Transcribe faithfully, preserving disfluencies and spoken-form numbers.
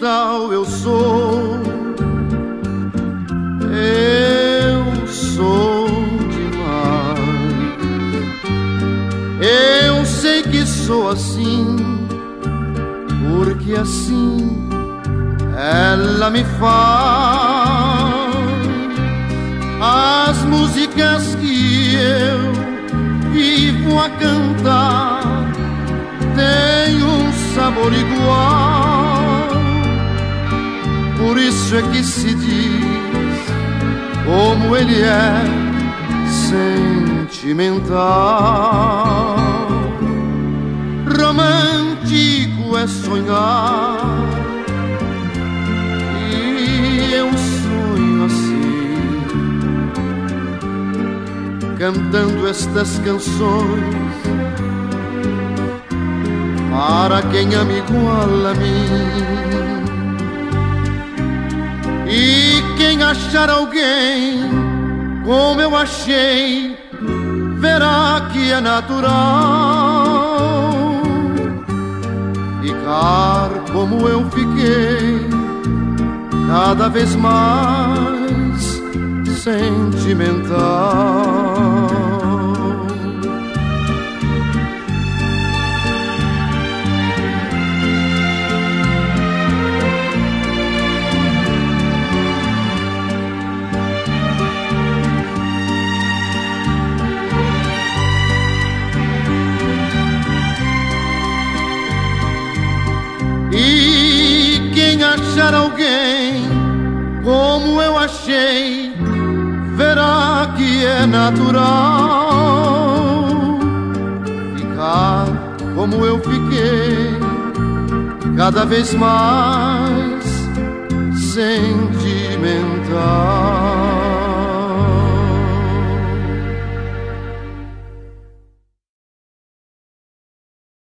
sentimental eu sou. Eu sou demais. Eu sei que sou assim, porque assim ela me faz. As músicas que eu vivo a cantar têm um sabor igual. Por isso é que se diz como ele é sentimental. Romântico é sonhar, e eu sonho assim, cantando estas canções para quem ama igual a mim. E quem achar alguém como eu achei, verá que é natural ficar como eu fiquei, cada vez mais sentimental. E quem achar alguém como eu achei, verá que é natural ficar como eu fiquei, cada vez mais sentimental.